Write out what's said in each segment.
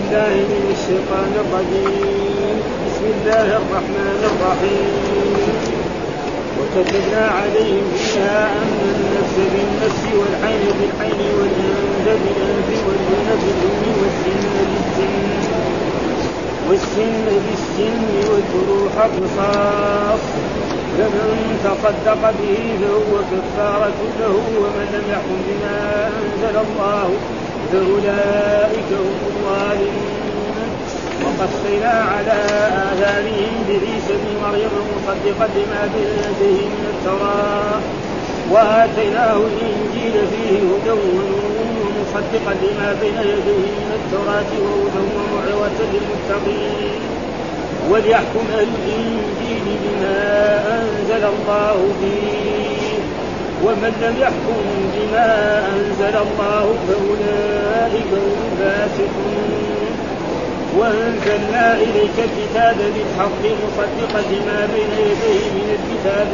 بالله من الشيطان الرجيم. بسم الله الرحمن الرحيم. وكتبنا عليهم فيها أن النفس بالنفس والعين بالعين والأنف بالأنف والأذن بالأذن والسن بالسن والجروح قصاص، فمن تصدق به فهو كفارة له، ومن لم يحكم بما أنزل الله فأولئك هم الظالمون. وقفينا على آثارهم بعيسى بن مريم مصدقا لما بين يديه من التوراة، وآتيناه الإنجيل فيه هدى ونور مصدقا لما بين يديه من التوراة وهدى وموعظة للمتقين. وليحكم الإنجيل بما أنزل الله فيه، ومن لم يحكم بما أنزل الله فأولئك هم الفاسقون. وأنزلنا إليك الكتاب بالحق مصدقا لما بين يديه من الكتاب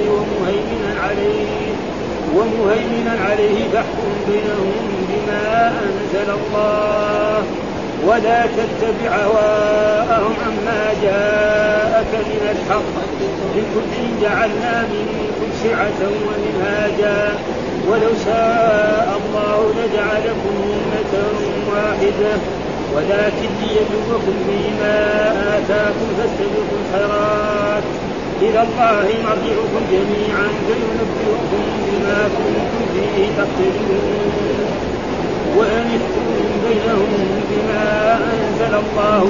ومهيمنا عليه فاحكم بينهم بما أنزل الله، ولا تتبع هواءهم عما جاءك من الحق، لكل جعلنا منكم شرعة ومنهاجا، ولو شاء الله لجعلكم أمة واحدة ولكن ليبلوكم فيما آتاكم فاستبقوا الخيرات، إلى الله مرجعكم جميعا فينبئكم بما كنتم فيه تختلفون. وأنحكم بينهم بما أنزل الله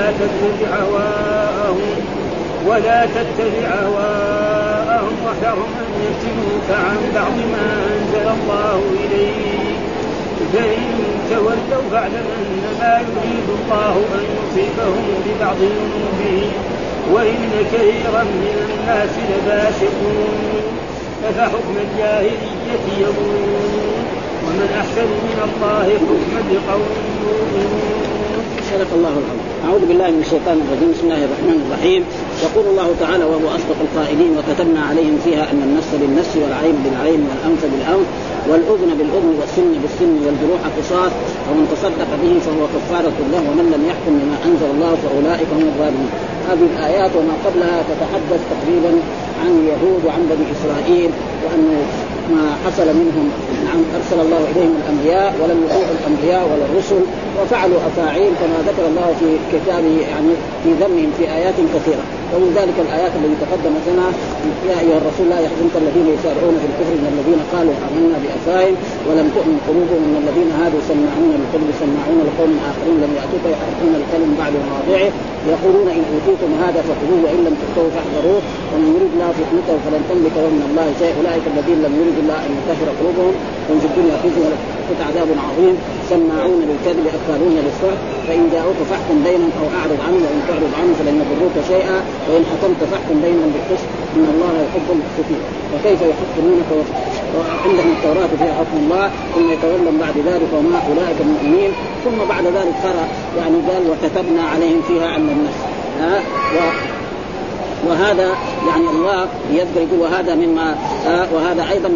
ولا تتبع هواءهم واحذرهم أن يفتنوك عن بعض ما أنزل الله إليك، فإن تولوا فاعلم أنما يريد الله أن يصيبهم ببعض ذنوبهم وإن كثيرا من الناس لفاسقون، أفحكم الجاهلية يبغون ومن أحسن من الله حكما لقوم يؤمنون. صدق الله العظيم. أعوذ بالله من الشيطان الرجيم. بسم الله الرحمن الرحيم. يقول الله تعالى وهو أصدق القائلين: وكتبنا عليهم فيها أن النفس بالنفس والعين بالعين والأنف بالأنف والأذن بالأذن والسن بالسن والجروح قصاص، ومن تصدق به فهو كفارة له، ومن لم يحكم بما أنزل الله فأولئك هم الظالمون. هذه الآيات وما قبلها تتحدث تقريبا عن اليهود وعن بني إسرائيل، وأن ما حصل منهم عن أرسل الله إليهم الأنبياء ولم يطيعوا الأنبياء ولا الرسل وفعلوا أفاعيل كما ذكر الله في كتابه يعني في ذمهم في آيات كثيرة. ومن ذلك الآيات التي تقدمت لنا: يا أيها الرسول لا يحزنك الذين يسارعون في الكفر من الذين قالوا آمنا بأفواههم ولم تؤمن قلوبهم من الذين هادوا سماعون للكذب سماعون لقوم آخرين لم يأتوك يحرفون الكلم بعد مواضعه يقولون إن أوتيتم هذا فخذوه وإن لم تؤتوه فاحذروه ومن يريد الله فتنته فلن تملك من الله شيء أولئك الذين لم يرد الله أن يطهر قلوبهم وهم في الدنيا خزي ولهم عذاب عظيم سماعون للكذب أكالون للسحت فإن جاءوك فاحكم بينهم أو أعرض عنه وإن تعرض عنه فلن يضروك شيئا وإن حكمت فاحكم بينهم بالقسط إن الله يحب المقسطين. وكيف يحكمونك وعندهم التوراة فيها حكم الله ثم يتولون بعد ذلك وما أولئك المؤمنين. ثم بعد ذلك يعني قال وكتبنا عليهم فيها أن النفس وهذا يعني الله يذكر يقول وهذا مما وهذا أيضا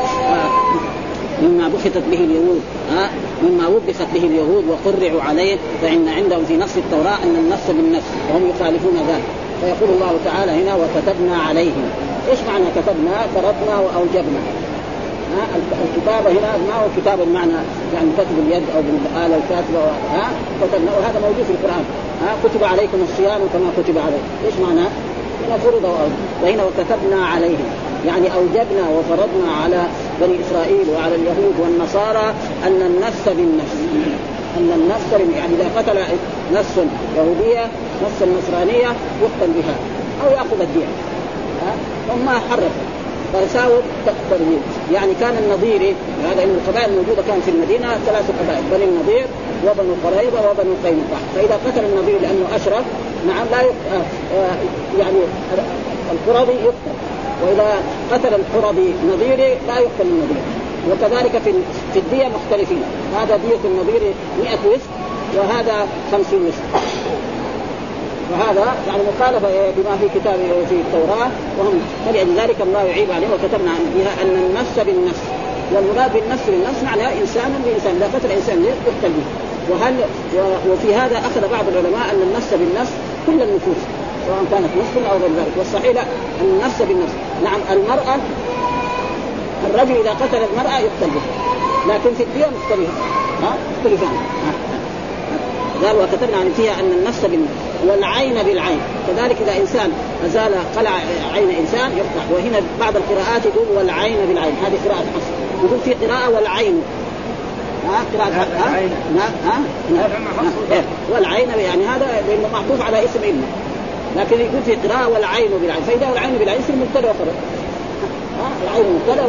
مما بخثت به اليهود مما وبخت به اليهود وقرعوا عليه، فإن عندهم في نص التوراة أن النفس بالنفس وهم يخالفون ذلك. فيقول الله تعالى هنا وكتبنا عليهم. إيش معنى كتبنا؟ فرضنا وأوجبنا. الكتابة هنا ما هو كتاب المعنى يعني كتب اليد أو بالآلة الكاتبة كتبنا، وهذا موجود في القرآن. كتب عليكم الصيام كما كتب عليكم. إيش معنى؟ هنا فرض وهنا وكتبنا عليهم يعني أوجبنا وفرضنا على بني إسرائيل وعلى اليهود والنصارى أن النفس بالنفس يعني إذا قتل نفس يهودية نفس النصرانية يقتل بها أو يأخذ الدية. ثم حرف فساووا تقتلين. يعني كان النظيري هذا إن القبائل الموجودة كان في المدينة 3 قبائل: بني النضير وبنو قريظة وبنو قينقاع. فإذا قتل النظير لأنه أشرف نعم لا يعني القرظي يقتل، وإذا قتل القرظي نظيري لا يقتل النظير. وكذلك في الدية مختلفين، هذا دية النظير 100 وسق وهذا 50 وسق. وهذا يعني مخالفة بما في كتاب في التوراة وهم. فلذلك الله يعيب عليه وكتبنا بها أن النفس بالنفس. والمراد بالنفس بالنفس معناه إنسان بإنسان، إذا قتل إنسان يقتل به. وفي هذا أخذ بعض العلماء أن النفس بالنفس كل النفوس سواء كانت مسلمة أو غير ذلك، والصحيح لا، أن النفس بالنفس. نعم المرأة الرجل إذا قتل المرأة يقتل به، لكن في الدية مختلفان. قال وكتبنا عن فيها أن النفس بالنفس والعين بالعين، كذلك إذا إنسان أزال قلع عين إنسان يقطع. وهنا بعض القراءات يقول والعين بالعين، هذه قراءة حفص. يقول في قراءة والعين قراءة والعين، يعني هذا لأنه معطوف على اسم إنه، لكن يقول في قراءة والعين بالعين، فإذا والعين بالعين اسم مبتدأ وخبر. العين مبتدأ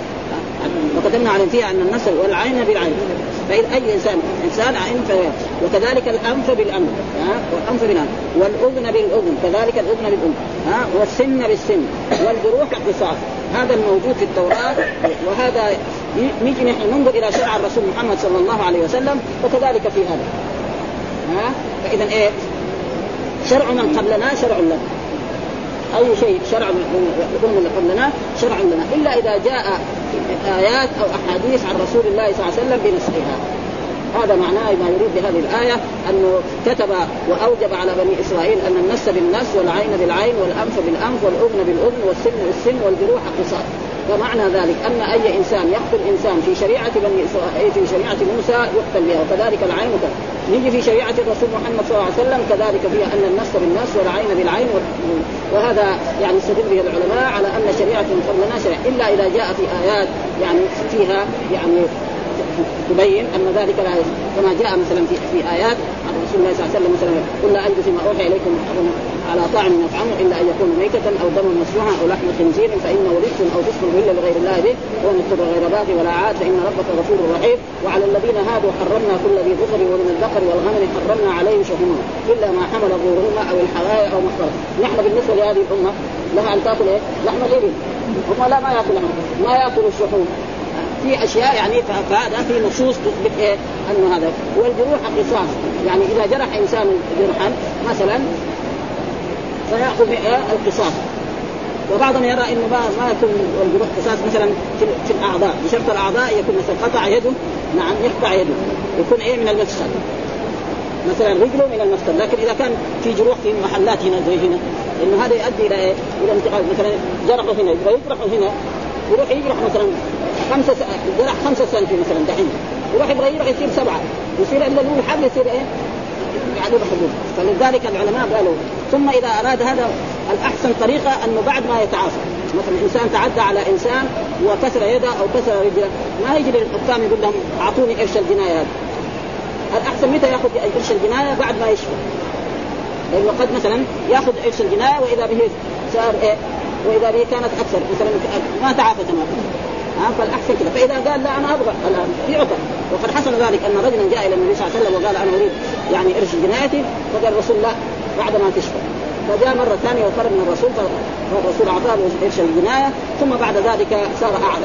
وكتبنا على فيها أن النفس والعين بالعين، فإذا أي إنسان عين وكذلك الأنف بالأنف والأنف بالأنف، والأذن بالأذن كذلك الأذن بالأذن، والسن بالسن، والجروح قصاص. هذا الموجود في التوراة، وهذا نيجي نحن ننظر إلى شرع الرسول محمد صلى الله عليه وسلم، وكذلك في هذا. فإذا إيه شرع من قبلنا شرع لنا، أي شيء شرع من قبلنا شرع لنا، إلا إذا جاء آيات أو أحاديث عن رسول الله صلى الله عليه وسلم بنسخها. هذا معناه ما يريد بهذه الآية، أنه كتب وأوجب على بني إسرائيل أن النفس بالنفس والعين بالعين والأنف بالأنف والأذن بالأذن والسن بالسن والجروح قصاص. ومعنى ذلك أن أي إنسان يقتل إنسان في شريعة بني إسرائيل في شريعة موسى يقتل بها، وكذلك العين نيجي في شريعة الرسول محمد صلى الله عليه وسلم كذلك فيها أن النفس بالنفس والعين بالعين. وهذا يعني استدل به العلماء على أن شريعة من قبلنا شريعة، إلا إذا جاء في آيات يعني فيها يعني تبين أن ذلك لا يجوز، كما جاء مثلا في آيات عن رسول الله صلى الله عليه وسلم مثلا قل لا أجد فيما أوحي إليكم على طاعم يطعمه إلا أن يكون ميتة أو دم مسفوحا أو لحم خنزير فإنه رجس أو فسق إلا لغير الله به ومن اضطر غير باغ ولا عاد فإن ربك غفور رحيم. وعلى الذين هادوا حرمنا كل ذي ظفر ومن الذكر والغنم حرمنا عليهم شحومهم إلا ما حمل ظهورهما أو الحوايا أو ما اختلط. نحن بالنسبة لهذه الأمة لها أن تأكل لحم الإبل، هم لا ما يأكل لحم، ما يأكل الشحوم، في أشياء يعني فهذا في نصوص تثبت إيه أنه هذا. والجروح قصاص، يعني إذا جرح إنسان جرحا مثلا فيأخذ القصاص. وبعضهم يرى إنه ما يكون الجروح قصاص مثلا في الأعضاء، بشرط الأعضاء يكون مثلا قطع يده، نعم يقطع يده يكون إيه من المفصل، مثلا رجله من المفصل. لكن إذا كان في جروح في محلات هنا زي هنا، إنه هذا يؤدي إلى إيه؟ إلى انتقال، مثلا جرحه هنا يجرحه هنا يروح يجرح مثلا 5 سنتي مثلا دحين يروح يبغى يصير 7 يصير إلا الأول حد يصير إيه يعني بحدود. فلذلك العلماء قالوا ثم إذا أراد هذا الأحسن طريقة أنه بعد ما يتعافى، مثلا إنسان تعدى على إنسان وكسر يده أو كسر رجله ما يجي للحكام يقول لهم أعطوني قرش الجناية هذا. الأحسن متى يأخذ قرش الجناية؟ بعد ما يشفى، لأنه قد مثلا يأخذ قرش الجناية وإذا به صار إيه وإذا به كانت أكثر مثلا ما تعافى تماما، فالأحسن كده. فإذا قال لا أنا أبغى الآن يعطى. وقد حصل ذلك أن رجلا جاء إلى النبي صلى الله عليه وسلم وقال أنا أريد يعني إرش جنايتي، فقال الرسول لا بعد ما تشفى. فجاء مرة ثانية وطلب من الرسول، فالرسول أعطاه إرش الجناية ثم بعد ذلك صار أعلى.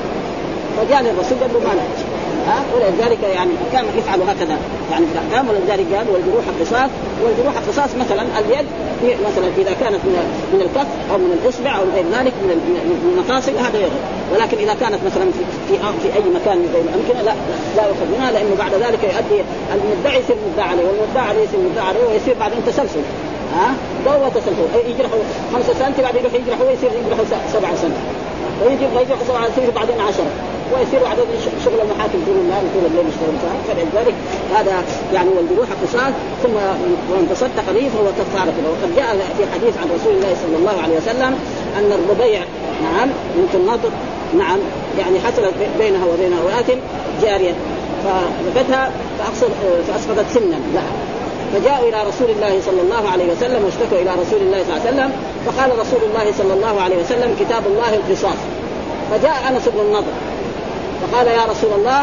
فجاء للرسول قال له ما نحتاج، ولذلك يعني كان يفعل هكذا يعني في الأحكام. ولذلك قال والجروح القصاص. والجروح القصاص مثلا اليد مثلا إذا كانت من الكف أو من الإصبع أو غير ذلك من المفاصل هذا يغير، ولكن إذا كانت مثلا في أي مكان من الأمكنة لا يأخذ منها، لأنه بعد ذلك يؤدي المدعي يصير مدعى عليه والمدعى عليه يصير مدعى عليه ويصير بعدين تسلسل دورة تسلسل. يجرحوا 5 سنتي بعد يروح يجرحوا ويصير يجرحوا 7 سنة ويجي يجرحوا 7 سنين بعدين 10 ويصير عدد شغل المحاكم طول النهار طول الليل يشتغل فيها. فلذلك هذا يعني والجروح قصاص ثم ومن تصدق به فهو كفارة. وقد جاء في حديث عن رسول الله صلى الله عليه وسلم أن الربيع نعم بنت النضر نعم يعني حصلت بينها وبين امرأة جارية فذبتها فأسقطت سنا لها، فجاءوا إلى رسول الله صلى الله عليه وسلم واشتكوا إلى رسول الله صلى الله عليه وسلم، فقال رسول الله صلى الله عليه وسلم كتاب الله القصاص. فجاء أنس بن النضر فقال يا رسول الله،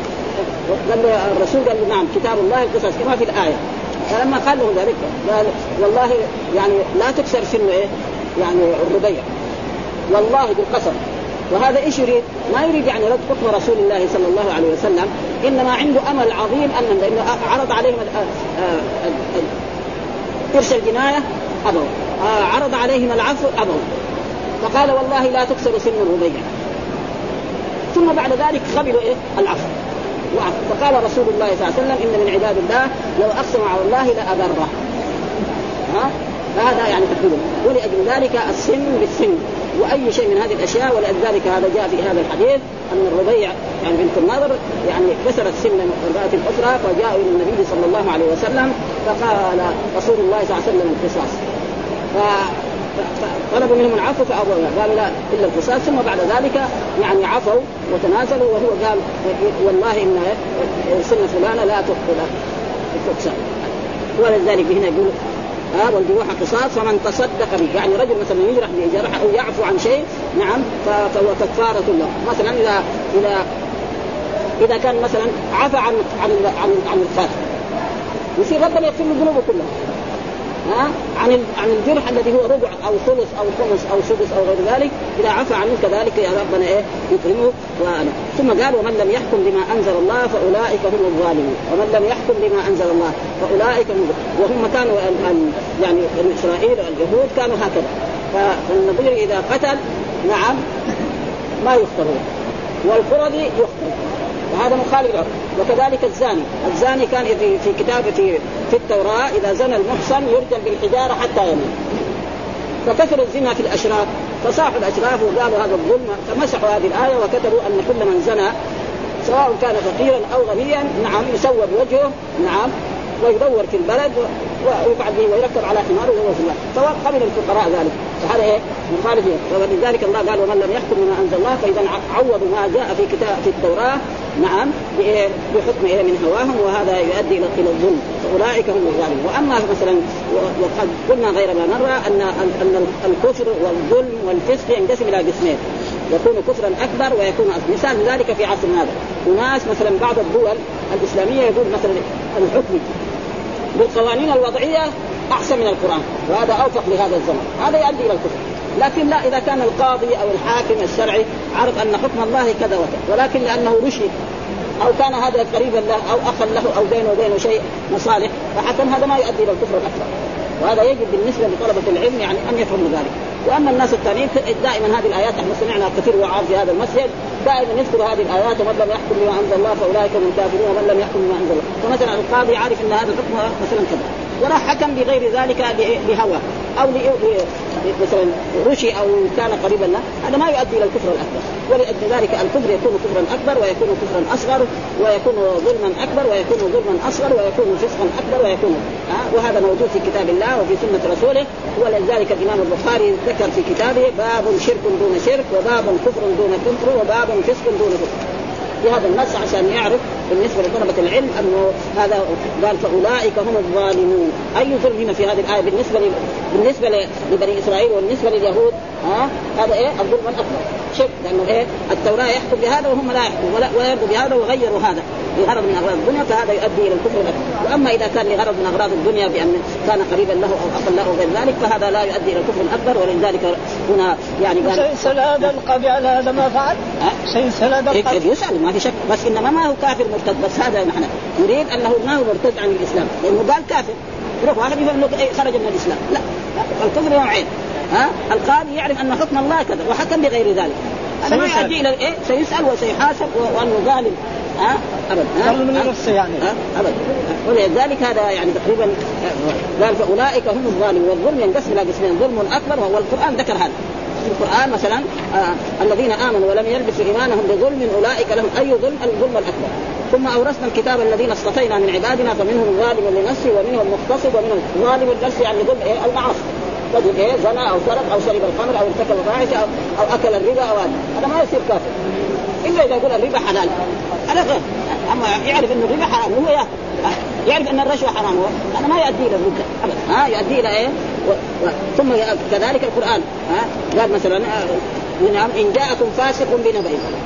قال الرسول قال نعم كتاب الله القصاص كما في الآية. فلما قال له ذلك قال والله يعني لا تكسر سن إيه يعني الربيع والله بالقسم. وهذا إيش يريد؟ ما يريد يعني رد حكم رسول الله صلى الله عليه وسلم، إنما عنده أمل عظيم أنه عرض عليهم قرش الجناية أبوا، عرض عليهم العفو أبوا، فقال والله لا تكسر سن الربيع. ثم بعد ذلك قبلوا إيه العفو. فقال رسول الله صلى الله عليه وسلم إن من عباد الله لو أقسم على الله لأبره. فهذا يعني تقريبا. ولأجل ذلك السن بالسن وأي شيء من هذه الأشياء. ولذلك هذا جاء في هذا الحديث أن الربيع يعني بنت النضر يعني كسرت سن امرأة أخرى فجاءوا إلى النبي صلى الله عليه وسلم فقال رسول الله صلى الله عليه وسلم القصاص. طلبوا منهم العفو فأبوا قالوا لا إلا القصاص. ثم بعد ذلك يعني عفوا وتنازلوا وهو قال والله إن سن فلانة لا تقصر. ولذلك هنا يقول والجروح قصاص فمن تصدق به يعني رجل مثلا يجرح بجرح أو يعفو عن شيء نعم فهو كفارة له. مثلا إذا كان مثلا عفى عن القاتل يصير ربنا يغفر له ذنوبه كلها عن الجرح الذي هو ربع أو ثلث أو خمس أو سدس أو غير ذلك إذا عفى عنه كذلك يا ربنا يكرمه. ثم قال ومن لم يحكم بما أنزل الله فأولئك هم الظالمون. ومن لم يحكم بما أنزل الله فأولئك هم وهم كانوا يعني إسرائيل واليهود كانوا هكذا. فالنظير إذا قتل نعم ما يختارون والقرضي يختار وهذا مخالف له. وكذلك الزاني كان في كتاب في التوراة إذا زنى المحصن يرجم بالحجارة حتى يموت. فكثر الزنا في الأشراف فصاحوا الأشراف وقالوا هذا الظلم فمسحوا هذه الآية وكتبوا أن كل من زنى سواء كان فقيرا أو غنيا نعم يسود وجهه نعم ويدور في البلد ويبعد ويركب على حمار وهو في الله سواء قبل الفقراء ذلك. فهذا مخالف. ولذلك الله قال ومن لم يحكم بما أنزل الله فإذا عوضوا ما جاء في كتاب في التوراة نعم بحكم من هواهم وهذا يؤدي إلى الظلم فأولئك هم الظالمون. وأما مثلا وقد قلنا غير ما نرى أن الكفر والظلم والفسق ينقسم إلى قسمين يكون كفرا أكبر ويكون أصغر. مثال ذلك في عصرنا هذا وناس مثلا بعض الدول الإسلامية يقول مثلا الحكم بالقوانين الوضعية أحسن من القرآن وهذا أوفق لهذا الزمن هذا يؤدي إلى الكفر. لكن لا إذا كان القاضي أو الحاكم الشرعي عرف أن حكم الله كذا وكذا ولكن لأنه رشد أو كان هذا قريبا له أو أخا له أو بينه وبينه شيء مصالح فحكم هذا ما يؤدي إلى الكفر الأكبر. وهذا يجب بالنسبة لطلبة العلم يعني أن يفهموا ذلك. وأما الناس الثانيين دائما هذه الآيات احنا سمعنا كثير وعظ في هذا المسجد دائما يذكر هذه الآيات ومن لم يحكم بما أنزل الله فأولئك هم الكافرون ومن لم يحكم بما أنزل الله. فمثلا القاضي عارف أن هذا الحكم مثلا كذا وراح حكم بغير ذلك بهوى أو مثلا رشي أو كان قريبا له هذا ما يؤدي إلى الكفر الأكبر. ولأجل ذلك الكفر يكون كفرا أكبر ويكون كفرا أصغر ويكون ظلما أكبر ويكون ظلما أصغر ويكون فسقا أكبر ويكون وهذا موجود في كتاب الله وفي سنة رسوله. ولذلك الإمام البخاري ذكر في كتابه باب شرك دون شرك وباب كفر دون كفر وباب فسق دون كفر بهذا النص عشان يعرف بالنسبة لطلبة العلم أنه هذا قال فأولئك هم الظالمون. أي ظلم هنا في هذه الآية بالنسبة لبني إسرائيل والنسبة لليهود هذا الظلم الأكبر شرك لأنه التوراة يحكم بهذا وهم لا يحكموا ولا يرضوا بهذا وغيروا هذا لغرض من أغراض الدنيا فهذا يؤدي إلى الكفر الأكبر. وأما إذا كان لغرض من أغراض الدنيا بأن كان قريبا له أو أقل له غير ذلك فهذا لا يؤدي إلى الكفر الأكبر. ولذلك هنا يعني قال سيسأل هذا القاضي على هذا ما فعل سيسأل هذا القاضي يسأل ما في شك بس إنما ما هو كافر مرتد بس هذا نحن نريد أنه ما هو مرتد عن الإسلام لأنه قال كافر يروح واحد يقول أنه خرج من الإسلام لا الكفر نوعين القاضي يعرف أن حكم الله كذا وحكم بغير ذلك هذا ما يؤدي إلى سيسأل وسيحاسب وأنه ظالم أبدا نفسه يعني أبدا. ولذلك هذا يعني تقريبا قال فأولئك هم الظالمون. والظلم ينقسم إلى قسمين ظلم أكبر وهو القرآن ذكر هذا في القرآن مثلا الذين آمنوا ولم يلبسوا إيمانهم بظلم أولئك لهم أي ظلم الظلم الأكبر. ثم أورثنا الكتاب الذين اصطفينا من عبادنا فمنهم ظالم لنفسه ومنهم مقتصد ومنهم ظالم لنفسه يعني ظلم المعاصي رجل زنا أو سرق أو شرب الخمر أو ارتكب الفاحشة أو أكل الربا أو هذا ما يصير كافر إلا إذا يقول الربا حلال هذا غير. أما يعرف أن الربا حرام هو يعرف أن الرشوة حرام هذا ما يؤدي إلى الربا أبدا يؤدي إلى ثم كذلك القرآن قال مثلا إن جاءكم فاسق بنبأ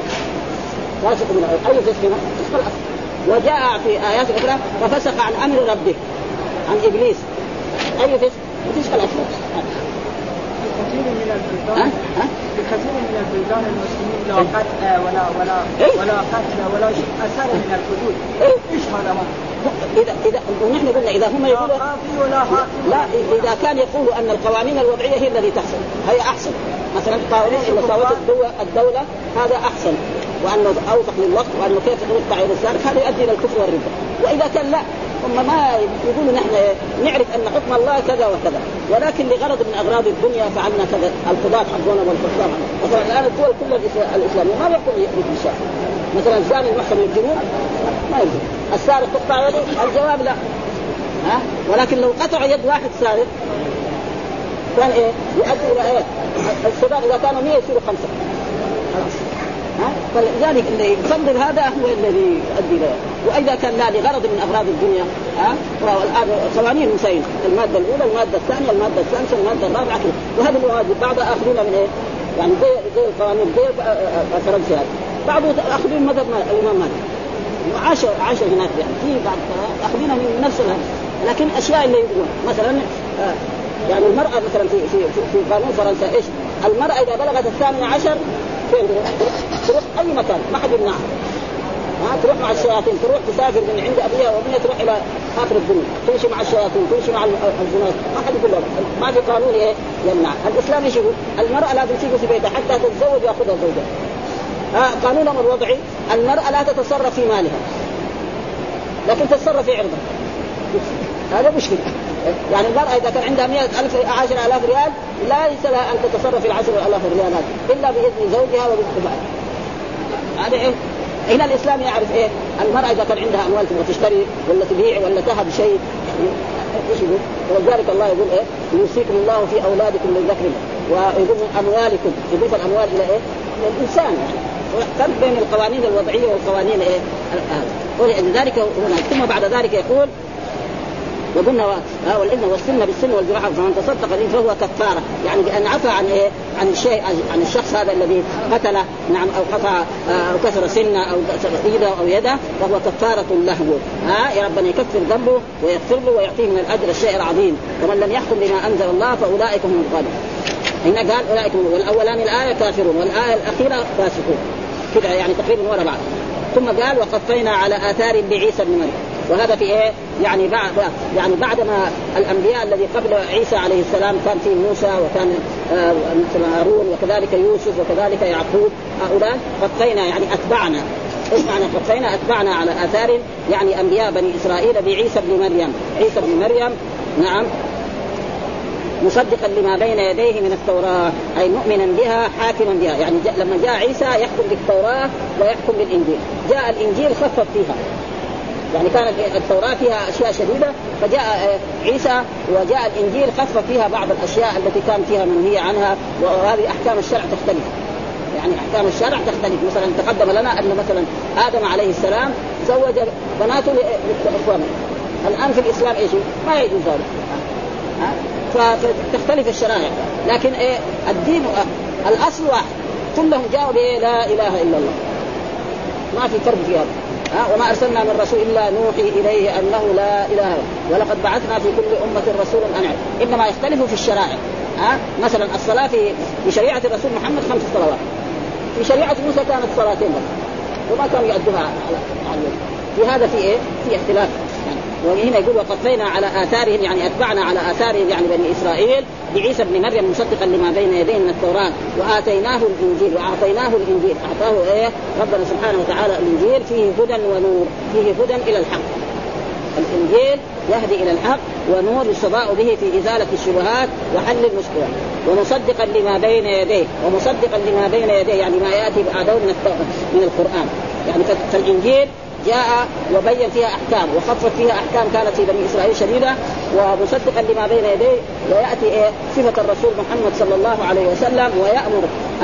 أي فسق وجاء في آيات أخرى ففسق عن أمر ربه عن إبليس أي فسق الأكبر. بكثير من البلدان المسلمين لا قتل ولا قتل ولا شيء أثر من الحدود إيش هذا إذا ونحن قلنا إذا هم يقولوا لا إذا كان يقولوا أن القوانين الوضعية هي التي تحصل هي أحسن مثلا قوانين الدولة هذا أحسن وأنه أوفق للوقت وأنه كيف نقطع يد السارق، هذا يؤدي إلى الكفر والردة. وإذا كان لا، هم ما يقولوا نحن نعرف أن حكم الله كذا وكذا، ولكن لغرض من أغراض الدنيا فعلنا كذا. القضاة حقنا والحكام مثلا الآن الدول كلها الإسلامية ما يقول بالشرع، مثلا الزاني المحكم للجنون ما يجوز، السارق تقطع يده، الجواب لا. ولكن لو قطع يد واحد سارق كان يؤدي إلى السبب إذا كانوا 100 يصيروا 5. فلذلك اللي يفضل هذا هو الذي يؤدي له. وإذا كان لا لغرض من أغراض الدنيا والآن قوانين مسائل، المادة الأولى، المادة الثانية، المادة الثالثة، المادة الرابعة كده. وهذا الواجب بعض آخرين من يعني زي القوانين زي فرنسا، بعض آخرين مذهب الإمام مالك عاش هناك، يعني في بعض آخرين من نفس الهذا. لكن أشياء اللي يقولون مثلا يعني المرأة مثلا في قانون فرنسا إيش؟ المرأة إذا بلغت 18 فين تروح أي مكان ما حد يمنعها. تروح مع الشياطين، تروح تسافر من عند أبيها وأمها، تروح إلى آخر الدنيا، تمشي مع الشياطين، تمشي مع الزنات، ما حد يقول لها. ما في قانون يمنع. الإسلام إيش يقول؟ المرأة لازم تيجي في بيتها حتى تتزوج ويأخذها زوجها. قانونهم الوضعي المرأة لا تتصرف في مالها لكن تتصرف في عرضها. هذا مشكلة. يعني المرأة إذا كان عندها 100,000 10,000 ريال لا ليس لها أن تتصرف في 10,000 ريالات إلا بإذن زوجها وبإذن بعضها. هذا هنا الإسلام يعرف المرأة إذا كان عندها أموال تبغى تشتري ولا تبيع ولا تهب شيء إيش يقول؟ ولذلك الله يقول يوصيكم الله في أولادكم للذكر ويقول أموالكم، يضيف الأموال إلى الإنسان. فرق بين القوانين الوضعية والقوانين ولذلك هنا. ثم بعد ذلك يقول وقلنا والإذن والسن بالسن والجراح، فمن تصدق به فهو كفارة، يعني بأن عفى عن الشيء عن الشخص هذا الذي قتله نعم أو قطع أو كسر سنه أو إيده أو يده، فهو كفارة له. يا ربنا يكفر ذنبه ويغفر له ويعطيه من الأجر الشيء العظيم. ومن لم يحكم بما أنزل الله فأولئك هم الظالمون. هنا قال أولئك هم، والأولان الآية كافرون والآية الأخيرة فاسقون كده، يعني تقريبا ورا بعض. ثم قال وقفينا على آثار بعيسى بن مريم. وهذا في يعني بعد ما الأنبياء الذي قبل عيسى عليه السلام كان فيه موسى وكان مثل هارون وكذلك يوسف وكذلك يعقوب، هؤلاء قفينا يعني أتبعنا. إيش معنى قفينا؟ أتبعنا على آثار يعني أنبياء بني إسرائيل بعيسى بن مريم. عيسى بن مريم نعم مصدقا لما بين يديه من التوراة، أي مؤمنا بها حاكما بها. يعني لما جاء عيسى يحكم بالتوراة ويحكم بالإنجيل. جاء الإنجيل خفف فيها، يعني كانت التوراة فيها أشياء شديدة، فجاء عيسى وجاء الإنجيل خفف فيها بعض الأشياء التي كان فيها منهي عنها. وهذه أحكام الشرع تختلف، يعني أحكام الشرع تختلف. مثلا تقدم لنا أن مثلا آدم عليه السلام زوج بناته لإخوانه. الآن في الإسلام إيش ما يجوز ذلك، فتختلف الشرائع. لكن الدين الأصل واحد، كلهم جاءوا لا إله إلا الله، ما في فرق في هذا. وما أرسلنا من رسول إلا نوحي إليه أنه لا إله إلا، ولقد بعثنا في كل أمة رسولا أن يعبدوا. إنما يختلفوا في الشرائع. مثلا الصلاة في شريعة الرسول محمد 5 صلوات، في شريعة موسى كانت صلاتين بس وما كانوا يؤدوها على في هذا في اختلاف. وهنا يقول وقفينا على آثارهم، يعني أتبعنا على آثارهم يعني بني إسرائيل بعيسى بن مريم مصدقا لما بين يديه من التوراة وآتيناه الإنجيل وأعطيناه الإنجيل. أعطاه ربنا سبحانه وتعالى الإنجيل فيه هدى ونور، فيه هدى إلى الحق. الإنجيل يهدي إلى الحق ونور يستضاء به في إزالة الشبهات وحل المشكلات، ومصدقا لما بين يديه. ومصدقا لما بين يديه يعني ما يأتي بعده من القرآن. يعني فالإنجيل جاء وبين فيها أحكام وخفف فيها أحكام كانت في بني إسرائيل شديدة، ومصدقا لما بين يديه. ويأتي صفة الرسول محمد صلى الله عليه وسلم ويأمر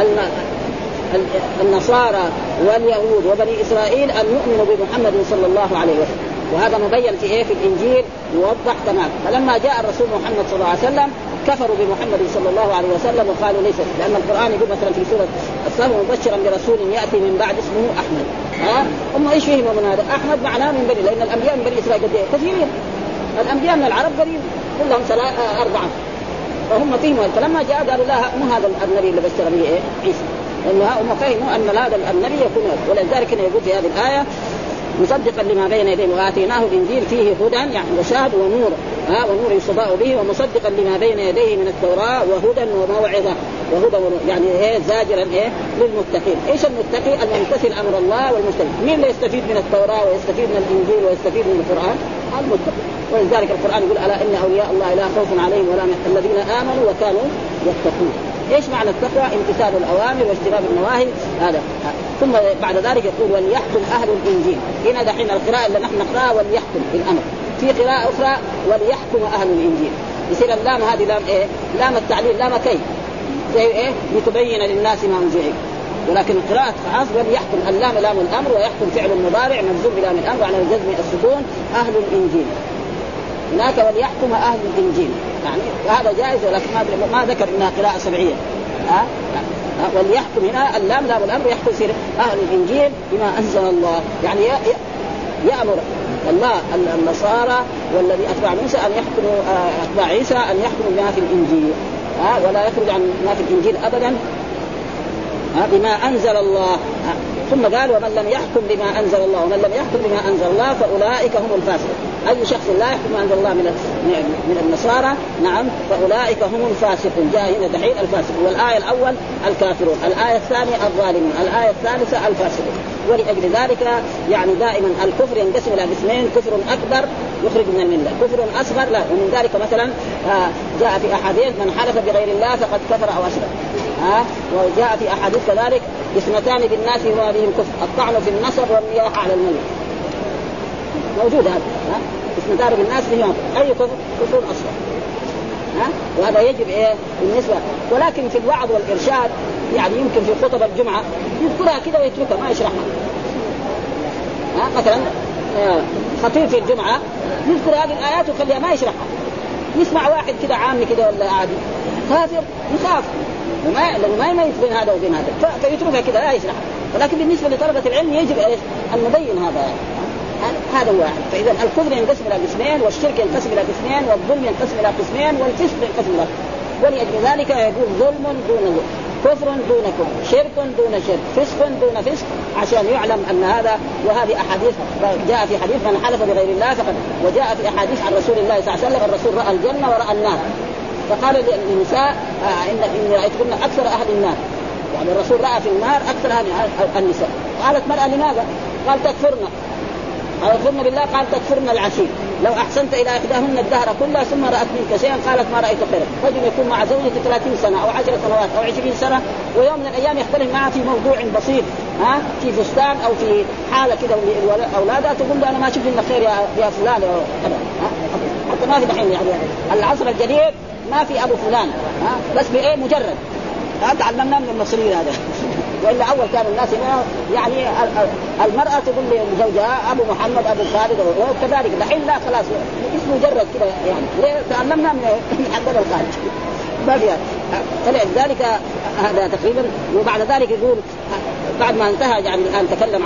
النصارى واليهود وبني إسرائيل أن يؤمنوا بمحمد صلى الله عليه وسلم. وهذا مبين في الإنجيل موضح تمام. فلما جاء الرسول محمد صلى الله عليه وسلم كفروا بمحمد صلى الله عليه وسلم وقالوا ليس، لأن القرآن يقول مثلا في سورة الصف مبشرا برسول يأتي من بعد اسمه أحمد. هم إيش فهموا من هذا؟ أحمد معناه من بني، لأن الأنبياء من بني إسرائيل كثيرين، الأنبياء من العرب قريب كلهم 4، فهم فهموا. فلما جاء قالوا لا مو هذا النبي اللي بشر به عيسى، لأن هم فهموا أن هذا النبي يكون. ولذلك يقول في هذه الآية مصدقا لما بين يديه وآتيناه الإنجيل فيه هدى يعني وشهد ونور ونور يستضاء به، ومصدقا لما بين يديه من التوراة وهدى وموعظة. وهدى يعني إيه زاجرا إيه للمتقين. إيش المتقي؟ الممتثل أمر الله والمستقيم. مين اللي يستفيد من التوراة ويستفيد من الإنجيل ويستفيد من القرآن؟ المتقي. ولذلك القرآن يقول ألا إن أولياء الله لا خوف عليهم ولا هم الذين آمنوا وكانوا يتقون. إيش معنى التقوى؟ امتثال الأوامر واجتناب النواهي. هذا. ثم بعد ذلك يقول وليحكم أهل الإنجيل. هنا دحين القراءة اللي نحن نقرأها وليحكم بالأمر. في قراءة أخرى وليحكم أهل الإنجيل. يصير اللام هذه لام إيه؟ لام التعليل لام كي زي إيه؟ لتبين للناس ما أنزل. ولكن قراءة خاص وليحكم اللام لام الأمر ويحكم فعل المضارع مجزوم بلام الأمر على الجزم السكون أهل الإنجيل. هناك وليحكم أهل الإنجيل يعني هذا جائز ولكن ما ذكر إنها قراءة سبعية. وليحكم هنا اللام لام الأمر يحكم في أهل الإنجيل بما أنزل الله يعني يأمر الله النصارى والذي أتبع موسى أن يحكموا أتباع عيسى أن يحكموا بما في الإنجيل ولا يخرج عن ما في الإنجيل أبدا بما أنزل الله. ثم قال ومن لم يحكم بما أنزل الله ومن لم يحكم بما أنزل الله فأولئك هم الفاسقون. أي شخص لا يحكم بما أنزل الله من النصارى نعم فأولئك هم الفاسقون. جاء هنا دحين الفاسقون. والآية الأول الكافرون الآية الثانية الظالمون الآية الثالثة الفاسقون. ولأجل ذلك يعني دائما الكفر ينقسم إلى قسمين كفر أكبر يخرج من الملة كفر أصغر لا. ومن ذلك مثلا جاء في أحاديث من حلف بغير الله فقد كفر أو أشرك. وجاء في أحاديث كذلك اثنتان بالناس وما بهم كفر الطعن في النسب والنياحة على الملك موجود هذا. اثنتان بالناس بهم أي كفر أصغر. وهذا يجب إيه بالنسبة. ولكن في الوعظ والإرشاد يعني يمكن في خطب الجمعة يذكرها كده ويتركها ما يشرحها. مثلا خطيب في الجمعة يذكر هذه الآيات وخليها ما يشرحها. يسمع واحد كده عامي كده ولا عادي كافر يخاف لأنه ما يميز بين هذا وبين هذا فيتركها كده لا يشرحها. ولكن بالنسبة لطلبة العلم يجب أن نبين هذا هذا واحد. فإذا الكفر ينقسم إلى قسمين والشرك ينقسم إلى قسمين والظلم ينقسم إلى قسمين والفسق ينقسم إلى. ولأجل ذلك يقول ظلم دون ظلم كفر دون كفر شرك دون شرك فسق دون فسق عشان يعلم أن هذا. وهذه أحاديث جاء في حديث من حلف بغير الله فقد وجاء في أحاديث عن رسول الله صلى الله عليه وسلم الرسول رأى الجنة ورأى النار فقال للنساء إني رأيتكن أكثر أهل النار يعني الرسول رأى في النار أكثر أهل النساء. قالت مرأة لماذا؟ قال تكفرنا. أعوذ بالله قال تكفرن العشير لو أحسنت إلى إحداهن الدهر كلها ثم رأت منك شيئا قالت ما رأيت خيرا. رجل يكون مع زوجته 30 سنة أو 10 سنوات أو 20 سنة ويوم من الأيام يختلف معها في موضوع بسيط في فستان أو في حالة كده أولادها تقول له أنا ما شفت إلا خير يا فلان حتى ما في دحين يعني العصر الجديد ما في أبو فلان بس بإيه مجرد تعلمنا من المصريين هذا. وإلا أول كان الناس يعني المرأة تقول لزوجها أبو محمد أبو خالد وكذلك دحين لا خلاص اسمه مجرد كده يعني تعلمنا من حدد الخارج ما فيها. فلذلك هذا تقريبا. وبعد ذلك يقول بعد ما انتهى يعني الآن تكلم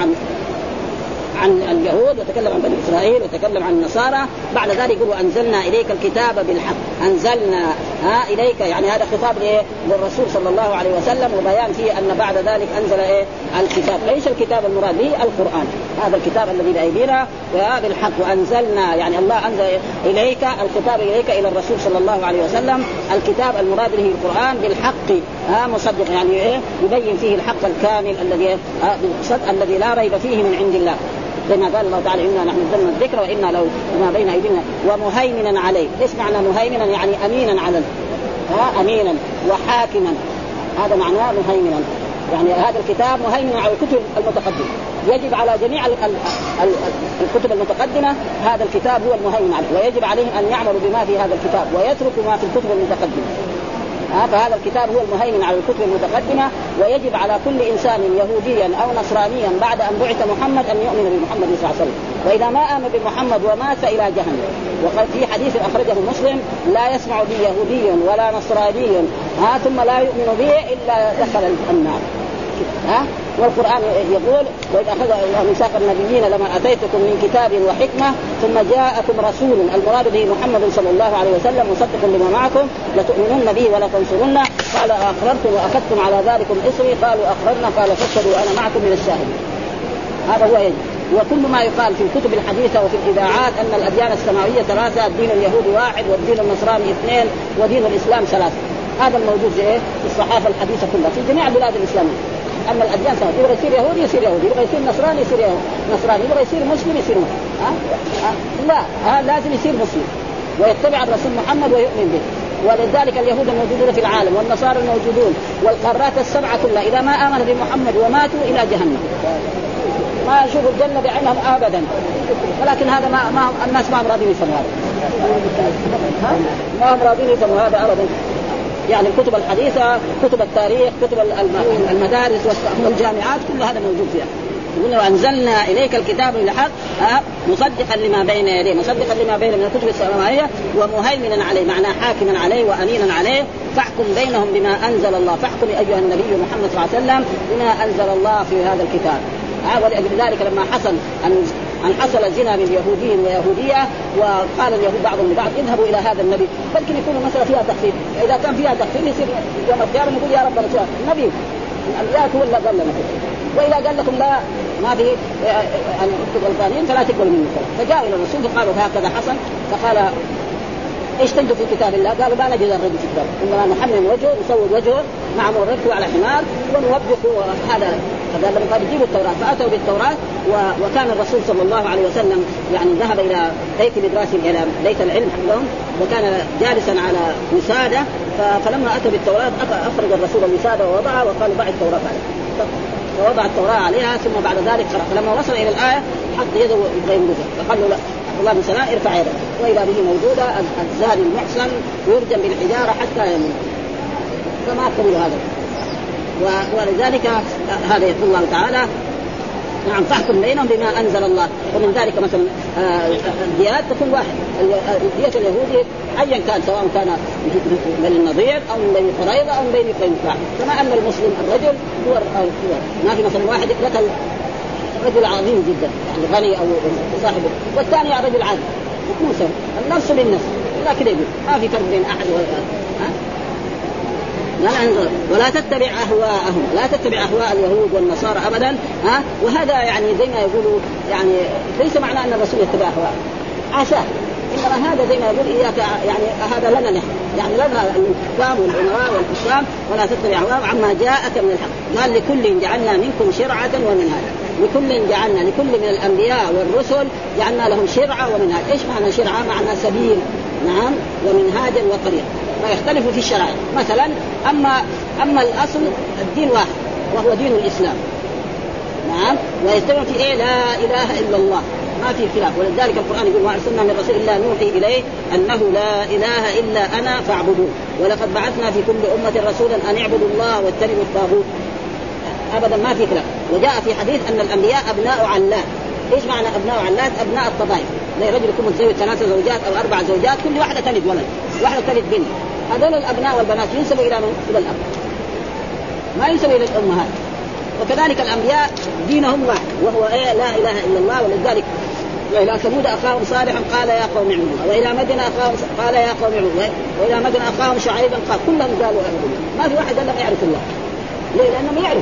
عن اليهود وتكلم عن بني إسرائيل وتكلم عن النصارى. بعد ذلك يقول أنزلنا إليك الكتاب بالحق. أنزلنا إليك يعني هذا خطاب للرسول صلى الله عليه وسلم وبيان فيه أن بعد ذلك أنزل الكتاب. ليس الكتاب المراد به القرآن هذا الكتاب الذي بأيدينا وهذا الحق. وأنزلنا يعني الله أنزل إليك الخطاب إليك إلى الرسول صلى الله عليه وسلم الكتاب المراد به القرآن بالحق مصدق يعني يبين فيه الحق الكامل الذي لا ريب فيه من عند الله زي ما قال الله تعالى إنا نحن نزلنا الذكر وإنا لو ما بين أيدينا ومهيمنا عليه. ليش معنى مهيمنا؟ يعني أمينا على أمينا وحاكما هذا معناه مهيمنا يعني هذا الكتاب مهيمن على الكتب المتقدمة. يجب على جميع الكتب المتقدمة هذا الكتاب هو المهيمن عليه ويجب عليهم أن يعملوا بما في هذا الكتاب ويتركوا ما في الكتب المتقدمة. فهذا الكتاب هو المهيمن على الكتب المتقدمة. ويجب على كل إنسان يهوديا أو نصرانيا بعد أن بعث محمد أن يؤمن بمحمد صلى الله عليه وسلم. وإذا ما آمن بمحمد ومات إلى جهنم. وقال في حديث أخرجه مسلم لا يسمع بي يهودي ولا نصراني ثم لا يؤمن به إلا دخل النار. والقرآن يقول وإذ أخذ الله ميثاق النبيين لما أتيتكم من كتاب وحكمة ثم جاءكم رسول المراد به محمد صلى الله عليه وسلم مصدق لما معكم لتؤمنن به ولا تنصرنه قال أقررتم وأخذتم على ذلكم إصري قالوا أقررنا قال فاشهدوا وأنا معكم من الشاهدين. هذا هو يجب. وكل ما يقال في الكتب الحديثة وفي الإذاعات أن الأديان السماوية ثلاثة الدين اليهودي واحد والدين النصراني اثنين ودين الإسلام ثلاثة هذا الموجود في الصحافة الحديثة كلها في جميع البلاد الإسلامية. أما الأديان سواء، يبغى يصير يهودي يصير يهودي، يبغى يصير نصراني يصير نصراني، يبغى يصير مسلم يصير مسلم. لا، لازم يصير مسلم ويتبع الرسول محمد ويؤمن به. ولذلك اليهود الموجودون في العالم والنصارى الموجودون والقارات السبعة كلها إذا ما آمنوا بمحمد وماتوا إلى جهنم، ما يشوفوا الجنة بعينهم أبدا. ولكن هذا ما الناس ما هم راضين يفهموا هذا، ما هم راضين يفهموا هذا أبدا. يعني الكتب الحديثة، كتب التاريخ، كتب المدارس والجامعات، كل هذا موجود فيها. يقول وأنزلنا إليك الكتاب بالحق مصدقا لما بين يديه، مصدقا لما بين من الكتب السماوية ومهيمنا عليه، معناه حاكما عليه وأمينا عليه. فاحكم بينهم بما أنزل الله، فاحكم أيها النبي محمد صلى الله عليه وسلم بما أنزل الله في هذا الكتاب. ولأجل ذلك لما حصل الزنا من يهودي ويهودية، وقال اليهود بعضهم لبعض اذهبوا إلى هذا النبي، بلكن يكون مثلا فيها تخفيف. إذا كان فيها تخفيف يصير يوم القيامة نقول يا رب رسول النبي الآيات هو اللي قال لنا. وإذا قال لكم لا ما في أن تقبل القانون فلا تقبل منه. فجاءوا إلى الرسول فقالوا هكذا حصل، فقال ايش تنتوا في كتاب الله؟ قالوا لا نجد الرجل في كتاب، انما نحمل وجهه نصور وجهه مع مرته على حمار ونوبخه. هذا فقال لهم قد جيبوا التوراة، فأتوا بالتوراة. وكان الرسول صلى الله عليه وسلم يعني ذهب إلى بيت مدرسهم، إلى بيت العلم عندهم، وكان جالسا على وسادة. فلما أتى بالتوراة أخرج الرسول الوسادة ووضعها وقال ضع التوراة عليها، فوضع التوراة عليها. ثم بعد ذلك قرأ، فلما وصل إلى الآية حط يده يبغى ينقذها، فقال له لا الله من سماء ارفع يدك، وإذا به موجودة الزاني المحصن يرجم بالحجارة حتى يموت، فما قبل هذا. ولذلك هذا يقول الله تعالى نعم فاحكم بينهم بما أنزل الله. ومن ذلك مثلا الديات تكون واحد، الدية اليهودي أيا كان، سواء كان من النظير أو من بني قريظة أو من بني قينقاع، كما أن المسلم الرجل هو ما في مثلا واحد قتل رجل عظيم جدا يعني غني أو صاحبه، والثاني رجل عادي يكون سوي النفس بالنفس، لكن يقول ما في فرق بين أحد ولا تتبع أهواءهم، لا تتبع أهواء اليهود والنصارى أبدا. وهذا يعني زي ما يقولوا يعني ليس معنى أن الرسول يتبع أهواءهم عشان، إنما هذا زي ما يقول إياك يعني هذا لنا نحن، يعني لنا الحكام والأمراء والحكام، ولا تتبع أهواءهم عما جاءك من الحق. قال لكل جعلنا منكم شرعة ومنهاجا، لكل جعلنا، لكل من الأنبياء والرسل جعلنا لهم شرعة ومنهاج. إيش معنى شرعة؟ معنى سبيل، نعم، ومنهاجا وطريق، ويختلف في الشرائع. مثلا أما الأصل الدين واحد وهو دين الإسلام، نعم، ويجتمع في إيه؟ لا إله إلا الله، ما في خلاف. ولذلك القرآن يقول ما أرسلنا من رسول إلا نوحي إليه أنه لا إله إلا أنا فاعبدوه، ولقد بعثنا في كل أمة رسولا أن اعبدوا الله واجتنبوا الطاغوت. أبدا ما في خلاف. وجاء في حديث أن الأنبياء أبناء علات. إيش معنى أبناء علات؟ أبناء الطبائف، لا رجل يكون متزوج 3 زوجات أو 4 زوجات، كل واحدة تلد ولد، واحدة تلد بنت. هذول الأبناء والبنات ينسبوا إلى الأب، ما ينسبوا إلى الأمهات. وكذلك الأنبياء دينهم واحد وهو إيه؟ لا إله إلا الله. ولذلك وإلى ثمود أخاهم صالحا قال يا قوم اعبدوا الله، وإلى مدين أخاهم قال يا قوم اعبدوا الله، وإلى مدين أخاهم شعيبا قال، كلهم قالوا اعبدوا الله. ما في واحد لم يعرف الله، ليه؟ لأنه ما يعرف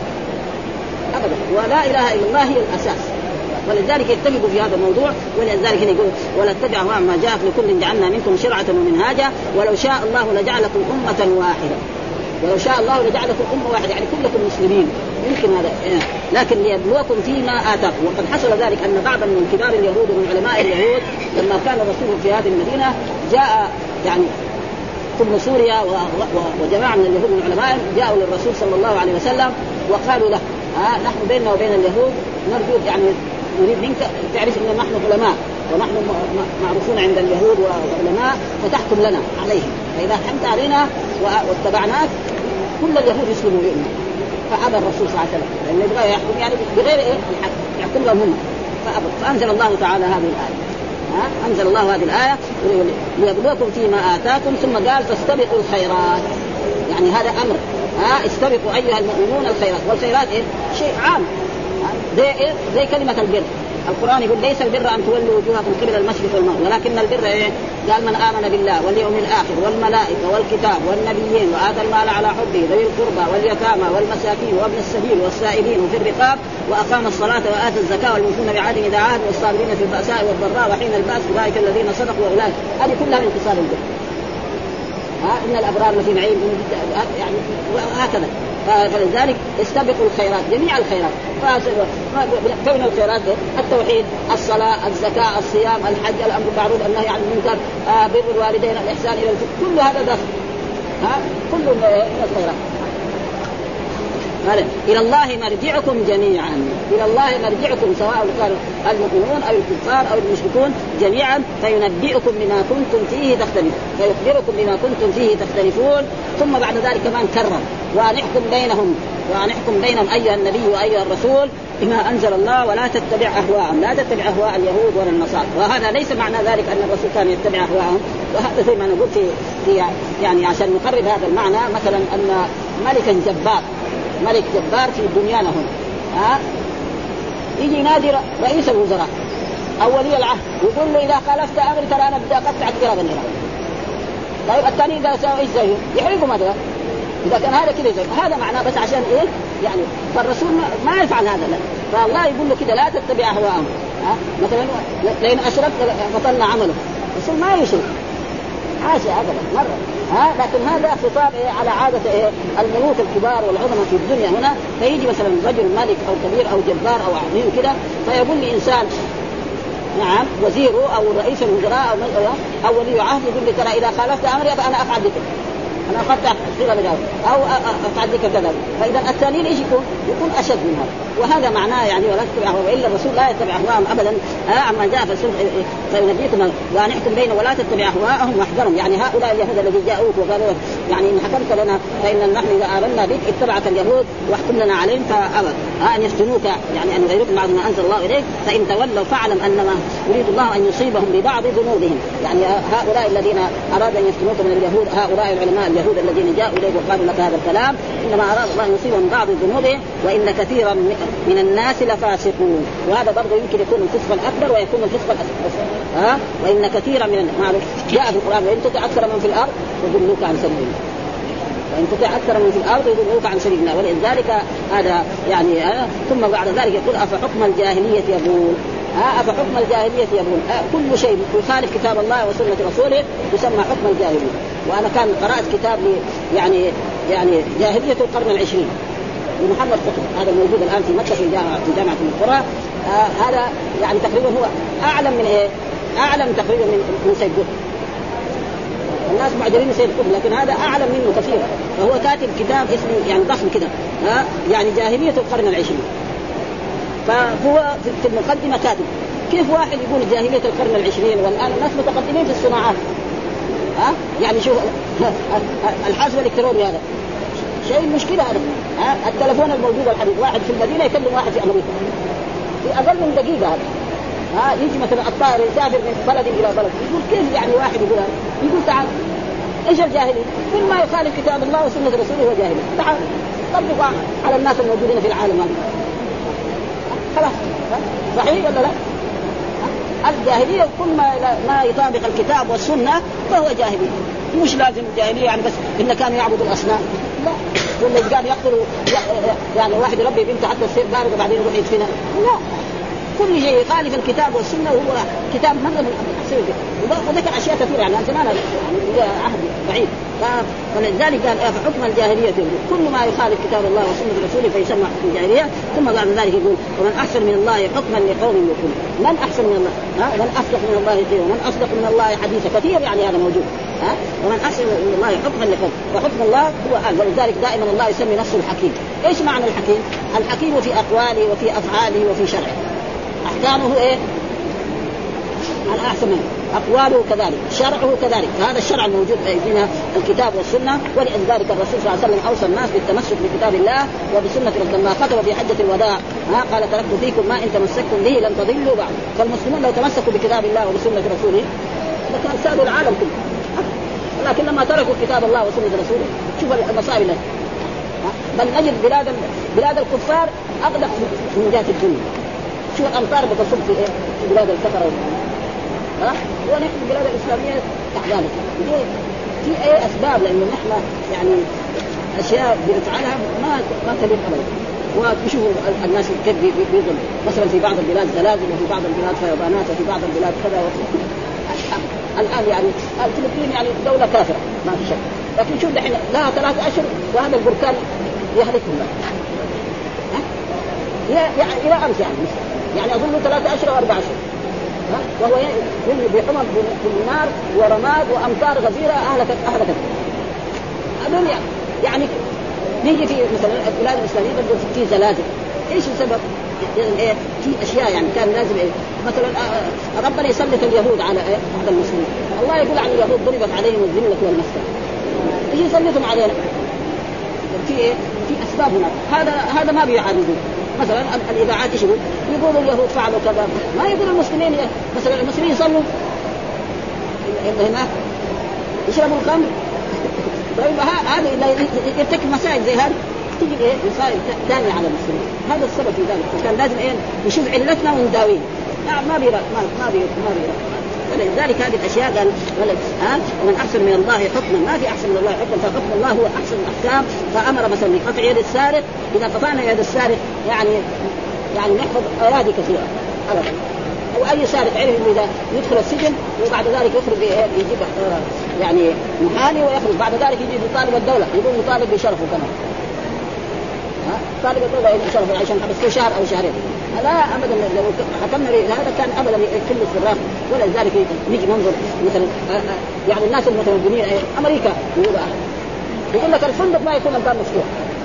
أبدا. ولا إله إلا الله هي الأساس. ولذلك يتفقوا في هذا الموضوع. ولذلك يقول ولا تتبعوا ما جاء لكل جعلنا منكم شرعة ومنهاجا ولو شاء الله لجعلكم أمة واحدة، ولو شاء الله لجعلكم أمة واحدة، يعني كلكم مسلمين. يمكن هذا لكن ليبلوكم فيما آتاكم. وقد حصل ذلك أن بعضا من كبار اليهود ومن علماء اليهود لما كان الرسول في هذه المدينة جاء يعني كل سوريا وجماعة من اليهود من علماء جاءوا للرسول صلى الله عليه وسلم وقالوا له نحن بيننا وبين اليهود نرجو يعني نريد منك تعرف أن نحن علماء ونحن معروفون عند اليهود وعلماء، فتحكم لنا عليهم، فإذا حكمت علينا واتبعناك كل اليهود يسلموا يؤمنوا. فأبى الرسول صلى الله عليه وسلم لأنه يبغى يحكم يعني بغير الحق، يحكم لهم هم، فأبى. فأنزل الله تعالى هذه الآية، أنزل الله هذه الآية ليبلوكم فيما آتاكم، ثم قال فاستبقوا الخيرات، يعني هذا أمر، استبقوا أيها المؤمنون الخيرات. والخيرات شيء عام زي كلمة البر. القرآن يقول ليس البر أن تولوا وجوهكم قبل المشرق والمغرب، ولكن البر قال من آمن بالله واليوم الآخر والملائكة والكتاب والنبيين وآتى المال على حبه ذوي القربى واليتامى والمساكين وابن السبيل والسائلين وفي الرقاب وأقام الصلاة وآتى الزكاة والموفون بعهدهم إذا عاهدوا والصابرين في البأساء والضراء وحين البأس أولئك الذين صدقوا وأولئك. هذه كلها من خصال البر. إن الأبرار لفي نعيم يعني وهكذا. فلذلك استبقوا الخيرات جميع الخيرات. فكون الخيرات التوحيد الصلاة الزكاة الصيام الحج الأمر بالمعروف النهي عن المنكر بر الوالدين الإحسان إلى كل هذا داخل كل من الخيرات. إلى الله مرجعكم جميعا. إلى الله مرجعكم سواء كانوا المؤمنون أو الكفار أو المشركون جميعا فينبئكم بما كنتم فيه تختلفون فيخبركم بما كنتم فيه تختلفون. ثم بعد ذلك كمان كرر وأنحكم بينهم أيها النبي وأيها الرسول بما أنزل الله ولا تتبع أهواءهم. لا تتبع أهواء اليهود ولا النصارى. وهذا ليس معنى ذلك أن الرسول كان يتبع أهواءهم. وهذا زي ما نقول في يعني عشان نقرب هذا المعنى مثلا أن ملك جبار في دنيانا هنا يجي ينادي رئيس الوزراء أو ولي العهد يقول له إذا خالفت أمري ترى أنا بدي أقطعك قرابا الإيران. طيب الثاني إذا سوى إيش زيه يحرقوا ماذا إذا كان هذا كده زيه. هذا معناه بس عشان إيه يعني. فالرسول ما يفعل هذا لا. فالله يقول له كده لا تتبع أهواءهم. مثلا لأن أشرك بطلنا عمله. الرسول ما يشرك عاشي هذا مرة. لكن هذا خطاب على عادة الملوك الكبار والعظماء في الدنيا هنا. فيجي مثلا رجل ملك أو كبير أو جبار أو عظيم كده فيقول لإنسان نعم وزيره أو رئيس الوزراء أو ولي عهد يقول لي ترى إذا خالفت أمري فأنا أفعل بك أنا أخذت صيغة بجاوب أو أفعل بك كذا. فإذا الثاني إيش يكون أشد من هذا. وهذا معناه يعني ولا تتبع أهواءهم. وإلا الرسول لا يتبع أهواءهم أبدا. عما جاء في السنة فينبئكم ونحكم بين ولا تتبع أهواءهم واحذرهم. يعني هؤلاء اليهود الذين جاءوك وقالوا يعني إن حكمت لنا فإن نحن إذا آمنا بك اتبعك اليهود واحكم لنا عليهم فأبى أن يفتنوك يعني أن يغيركم بعد ما أنزل الله إليك. فإن تولوا فاعلم أنما يريد الله أن يصيبهم ببعض ذنوبهم. يعني هؤلاء الذين أراد أن يفتنوك من اليهود هؤلاء العلماء اليهود الذين جاءوا إليك وقالوا لك هذا الكلام إنما أراد الله أن يصيبهم بعض ذنوبهم وإن كثيرا من الناس لفاسقون. وهذا برضه يمكن يكون الفسق الأكبر ويكون الفسق الأصغر. وإن كثيرا من معروف جاء في القرآن وإن تطع أكثر من في الأرض يضلوك عن سبيل الله. وإن تطع أكثر من في الأرض يضلوك عن سبيل الله. ولذلك هذا يعني ثم بعد ذلك يقول أفحكم الجاهلية يبغون. أفحكم الجاهلية يبغون. كل شيء يخالف كتاب الله وسنة رسوله يسمى حكم الجاهلية. وأنا كان قرأت كتاب يعني جاهلية القرن العشرين لمحمد قطب. هذا موجود الآن في مكة في جامعة القرى. هذا يعني تقريبا هو أعلم من أعلم تقريبا من سيد قطب. الناس معجبين سيد قطب لكن هذا أعلم منه كثيرا. فهو كاتب كتاب اسمه يعني ضخم كده يعني جاهلية القرن العشرين. فهو في المقدمة كاتب كيف واحد يقول جاهلية القرن العشرين والآن الناس متقدمين في الصناعات. يعني شوف الحاسب الإلكتروني هذا شيء مشكلة هذا. التلفون الموجود الحديث واحد في المدينة يكلم واحد في أمريكا في أقل من دقيقة هذا. يجي مثلا الطائر يسافر من بلد إلى بلد يقول كيف يعني واحد يقول هذا. يقول تعال إيش الجاهلية كل ما يخالف كتاب الله وسنة رسوله هو جاهلية. تعال طبقوا على الناس الموجودين في العالم هذا خلاص. صحيح ولا لا؟ الجاهلية كل ما يطابق الكتاب والسنة فهو جاهلية. مش لازم الجاهلية يعني بس إن كانوا يعبدوا الأصنام لا. ولا كانوا يقتلوا يعني واحد يربي بنته حتى تصير بارد وبعدين يروح يدفنها لا. كل شيء يخالف الكتاب والسنة وهو كتاب مرة من أحسن وذكر أشياء كثيرة يعني زمان يعني عهد بعيد. ولذلك قال فحكم الجاهلية كل ما يخالف كتاب الله وسنة رسوله فيسمى حكم الجاهلية. ثم بعد ذلك يقول ومن أحسن من الله حكما لقوم يؤمنون. من أحسن من الله من أصدق من الله قيلا ومن أصدق من الله حديثا كثير يعني هذا موجود. ومن أحسن من الله حكما لقوم. وحكم الله هو ولذلك دائما الله يسمي نفسه الحكيم. إيش معنى الحكيم؟ الحكيم في أقواله وفي أفعاله وفي شرعه. أحكامه إيه؟ على أحسن منه. أقواله كذلك شرعه كذلك. فهذا الشرع الموجود فينا الكتاب والسنة. ولذلك الرسول صلى الله عليه وسلم أوصى الناس بالتمسك بكتاب الله وبسنة رسول الله. خطب في حجة الوداع قال تركت فيكم ما إن تمسكتم به لن تضلوا بعد. فالمسلمون لو تمسكوا بكتاب الله وبسنة رسوله لكان سادوا العالم كله. لكن لما تركوا كتاب الله وسنة رسوله شوف المصائب لنا. بل نجد بلاد الكفار أغلق من جهة الدنيا. شو الأمطار بتصب في بلاد الكفر ونحن البلاد الإسلامية تحت ذلك. في أي أسباب لأنه نحن يعني أشياء بنفعلها ما تليق أبدا. وتشوفوا الناس كيف بيظل مثلا في بعض البلاد زلازل وفي بعض البلاد فيضانات وفي بعض البلاد كذا الآن يعني الفلبين يعني دولة كافرة ما في شك، لكن شوف دحين لها 3 أشهر وهذا البركان يهلكهم يعني إلى أمس يعني أظن 3 أشهر و4 أشهر وهو يملي بحمر بالنار ورماد وأمطار غزيرة أهلكت هذول يعني نيجي في مثلا البلاد الإسلامية بدو في زلازل. إيش السبب؟ في أشياء يعني كان لازم مثلا ربنا يسلط اليهود على المسلمين. الله يقول عن اليهود ضربت عليهم الذلة والمسكنة، إيش يسلطهم علينا؟ في أسباب هناك. هذا ما بيعارضون. مثلا الإذاعات يقولوا اليهود فعلوا كذا، ما يقولوا المسلمين. مثلا المسلمين يصلوا هناك يشربوا الخمر. طيب هذا إذا يرتكب مسائل زي هذه تيجي مسائل ثانية على المسلمين. هذا السبب في ذلك. فكان لازم نشوف علتنا ونداوين. ما بيرى. ولذلك هذه الأشياء قال ومن أحسن من الله حكما، ما في أحسن من الله حكما، فحكم الله هو أحسن الأحكام. فأمر مثلا بقطع يد السارق، إذا قطعنا يد السارق يعني نحفظ أراضي كثيرة أبدا. وأي سارق عرف إذا يدخل السجن وبعد ذلك يخرج يجيب يعني محامي ويخرج بعد ذلك يجي يطالب الدولة، يقول يطالب بشرفه كمان. طالب الدولة بشرفه عشان حبسته شهر أو شهرين. لا أبدا، لو حكمنا هذا كان أبدا كل الصراخ. ولذلك نيجي ننظر مثلا يعني الناس المتمدنين أمريكا يقول لك الفندق ما يكون الباب مفتوح،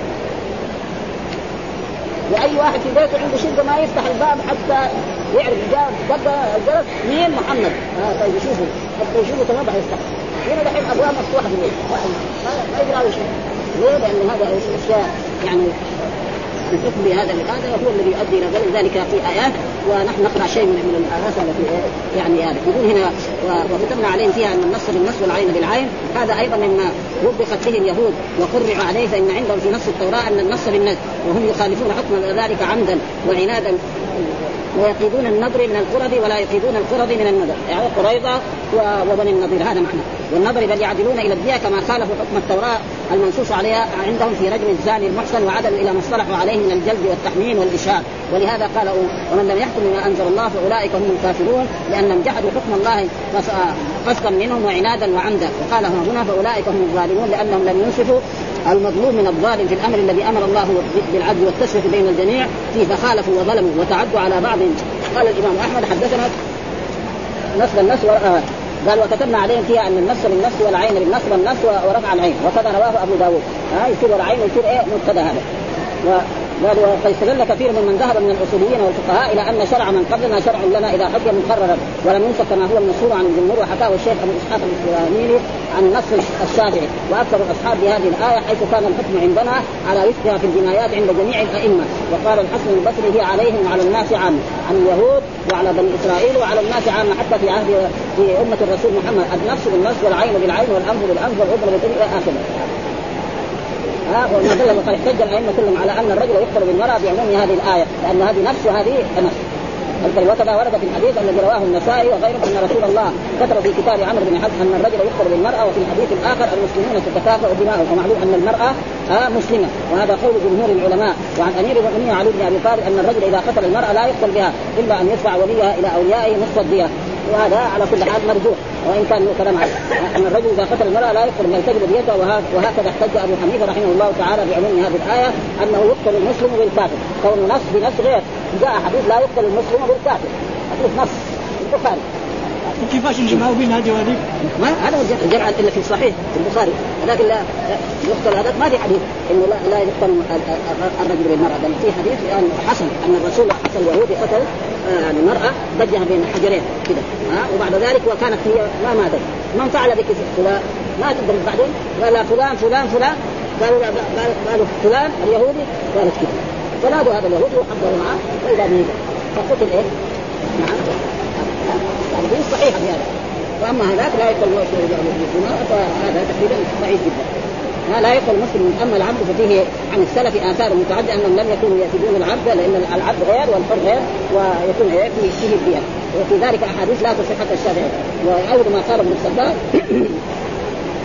وأي واحد في بيته عنده شقة ما يفتح الباب حتى يعرف جاب الجرس مين محمد. طيب يشوفوا تمام يفتح. هنا دحين أبواب مفتوحة في البيت ما يقدر شيء. ليه؟ لأن هذا أشياء يعني الحكم بهذا هو الذي يؤدي إلى ذلك في آيات. ونحن نقرأ شيء من الآيات التي يعني هذا يقول هنا وكتبنا عليهم فيها أن النص بالنص والعين بالعين. هذا أيضا مما وبخت به اليهود وقرعوا عليه، فإن عندهم في نص التوراة أن النص بالنص، وهم يخالفون حكم ذلك عمدا وعنادا، ويقيدون النضر من القرد ولا يقيدون القرد من النضر، يعني قريضة وبني النضير هذا معنى. والنضر بل يعدلون إلى الدية كما خالفوا حكم التوراة المنصوص عليها عندهم في رجم الزاني المحصن، وعدلوا إلى ما اصطلحوا عليه من الجلد والتحميم والإشهاد. ولهذا قال ومن لم يحكم بما أنزل الله فأولئك هم الكافرون، لأنهم جحدوا حكم الله قصدا منهم وعنادا وعمدا. وقال هنا فأولئك هم الظالمون، لأنهم لم ينصفوا المظلوم من الظالم في الأمر الذي أمر الله بالعدل والتسوية بين الجميع فيه، فخالفوا وظلموا وتعدوا على بعض. قال الإمام أحمد حدثنا نصب النص قال وكتبنا عليهم فيها أن النص بالنص والعين بالنص والنص ورفع العين، وكذا رواه أبو داود. يصير العين يصير مبتدا هذا. فاستدل كثير من ذهب من الأصوليين والفقهاء إلى أن شرع من قبلنا شرع لنا إذا حكم مقررا ولم ينسخ كما هو المشهور عن الجمهور. وحكاه الشيخ أبو إسحاق الإسلامي عن النص الشافعي وأكثر الأصحاب بهذه الآية، حيث كان الحكم عندنا على وفقها في الجنايات عند جميع الأئمة. وقال الحسن البصري هي عليهم وعلى الناس عامة، عن اليهود وعلى بني إسرائيل وعلى الناس عامة، حتى في عهد في أمة الرسول محمد النص بالنص والعين بالعين والأنف بالأنف والأذن بالأذن إلى آخره. وما دل وقد احتج الأئمة كلهم على أن الرجل يقتل بالمرأة بعموم هذه الآية، لأن هذه نفس وهذه نفس. وكذا ورد في الحديث الذي رواه النسائي وغيره أن رسول الله كتب في كتاب عمرو بن حزم أن الرجل يقتل بالمرأة، وفي الحديث الآخر المسلمون تتكافأ دماؤهم. ومعلوم أن المرأة مسلمة، وهذا قول جمهور العلماء. وعن أمير المؤمنين علي بن أبي طالب أن الرجل إذا قتل المرأة لا يقتل بها إلا أن يدفع وليها إلى أوليائه نصف الدية، وهذا على كل حال مرجوح، وإن كان كلام أن الرجل إذا قتل المرأة لا يقتل من تجب ديته. وهكذا احتج أبو حنيفة رحمه الله تعالى بعموم هذه الآية أنه يقتل المسلم بالكافر، كون نص بنص غير. جاء حديث لا يقتل المسلم بالكافر، حديث نص البخاري. كيفاش نجمعوا بين هذه وهذه؟ ما هذا الجمع إلا في الصحيح في البخاري، لكن لا يقتل هذا ما في حديث إنه لا يقتل الرجل بالمرأة، بل في حديث يعني حسن أن الرسول حسن اليهودي قتل المرأة ضجها بين حجرين كده، وبعد ذلك وكانت هي ما ماتت. من فعل بك فلان ما تدري بعدين قال فلان فلان فلان، قالوا فلان اليهودي، قالت كده، فنادوا هذا اليهودي وحضروا معه وإذا به فقتل نعم. يعني صحيح هذا. وأما هذاك لا يقتل المسلم، فهذا تقريبا ضعيف جدا. لا يقتل المسلم. أما العبد ففيه عن السلف آثار متعددة أنهم لم يكونوا يأتون العبد، لأن العبد غير والحر غير، ويكون فيه الدية. وفي ذلك أحاديث لا تصح حتى الشافعي. وأول ما قال ابن الصباح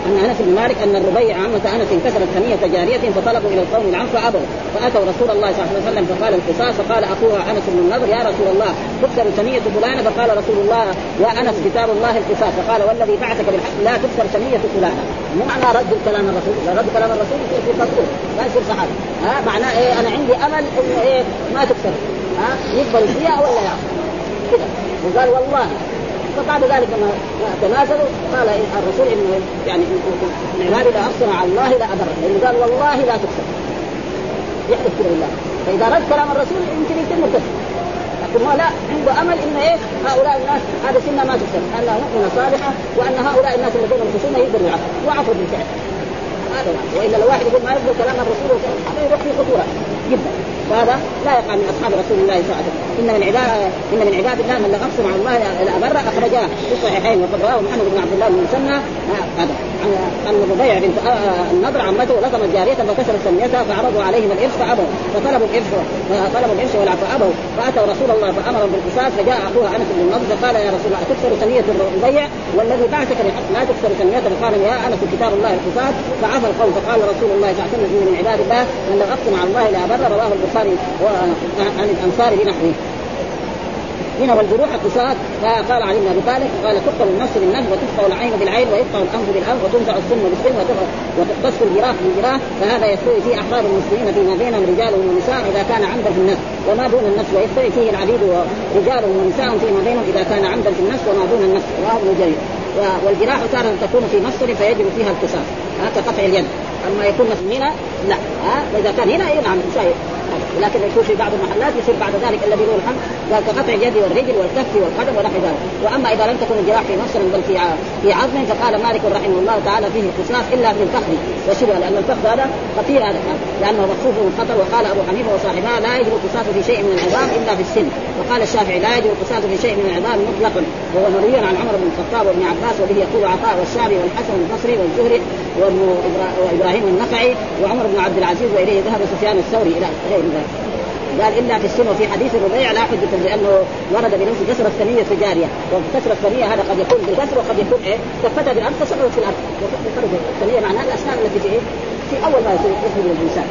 أن أنس بن مالك أن الربيع عمة أنس كسرت ثنية جارية فطلبوا إلى القوم العفو فأبوا، فأتوا رسول الله صلى الله عليه وسلم فقال القصاص، فقال أخوها أنس بن النضر يا رسول الله تكسر ثنية فلانة، فقال رسول الله يا أنس كتاب الله القصاص، فقال والذي بعثك بالحق لا تكسر ثنية فلانة. مو معنى رد كلام الرسول، رد كلام الرسول في التطبيق لا يصير صحابي. معناه إيه؟ أنا عندي أمل إنه إيه ما تكسر، يقبل فيها ولا يعصر كده. وقال والله. فبعد ذلك لما تنازلوا قال الرسول إنه يعني من عبادي لا أقسم على الله لا أبر، لأنه قال والله لا تكسر يحدث كده بالله. فإذا رد كلام الرسول يمكن يتم مرتد، لكن هو لا عنده أمل إنه إيه هؤلاء الناس هذا سنة ما تكسر، أنها مؤمنة صالحة وأن هؤلاء الناس الذين يخصون يقدروا يعفوا وعفوا بالفعل. هذا وإلا لو واحد يقول ما يقبل كلام الرسول هذا يروح في خطورة جدا. فهذا لا يقع من أصحاب رسول الله صلى الله عليه وسلم. إن من عباد الله من لو أقسم على الله لأبر، أخرجاه في الصحيحين وقد رواه محمد بن عبد الله بن مسنى هذا عن الربيع بنت النضر عمته لطمت جارية فكسرت ثنيتها فعرضوا عليهم الإرث فأبوا، فطلبوا الإرث والعفو أبوا، فأتوا رسول الله فأمرهم بالقصاص، فجاء أخوها أنس بن النضر فقال يا رسول الله أتكسر ثنية الربيع والذي بعثك بالحق لا تكسر ثنيته، فقال يا أنس كتاب الله القصاص، فعفى القوم. فقال رسول الله صلى الله عليه وسلم من عباد الله من لو أقسم على الله لأبر، رواه البخاري عن الأنصار بنحوه. هنا والجروح القصاص فقال علي بن ابي طالب قال تقطع النفس بالنفس وتقطع العين بالعين ويقطع الانف بالانف وتنزع السن بالسن وتقتص الجراح بالجراح، فهذا يستوي فيه احرار المسلمين فيما بينهم رجالهم ونساء اذا كان عمدا في النفس وما دون النفس، ويستوي فيه العبيد ورجالهم ونساء فيما بينهم اذا كان عمدا في النفس وما دون النفس، رواه ابن جرير. والجراح تارة تكون في مفصل فيجب فيها القصاص كقطع اليد، اما يكون هنا لا واذا كان هنا نعم شيء، ولكن يكون في بعض المحلات يصير بعد ذلك الذي له الحمد قال كقطع اليد والرجل والكف والقدم ونحو ذلك. واما اذا لم تكن الجراح في مفصل بل في عظم فقال مالك رحمه الله تعالى فيه القصاص الا في الفخذ وشبه، لان الفخذ هذا خطير هذا لانه مخصوص من الخطر. وقال ابو حنيفه وصاحبها لا يجب القصاص في شيء من العظام الا في السن، وقال الشافعي لا يجب القصاص في شيء من العظام مطلقا، وهو مروي عن عمر بن الخطاب وابن عباس، وبه يقول عطاء والشعبي والحسن البصري والزهري وابراهيم النخعي وعمر بن عبد العزيز، واليه ذهب سفيان الثوري الى غير ذلك. قال إلا في السن. وفي حديث الربيع لا حجة لأنه ورد بنفس كسر الثنية في جارية، وكسر الثنية هذا قد يكون بالكسر وقد يكون كفتها بالأرض فسقطت في الأرض. الثنية معناها الأسنان التي في أول ما يخرج الإنسان.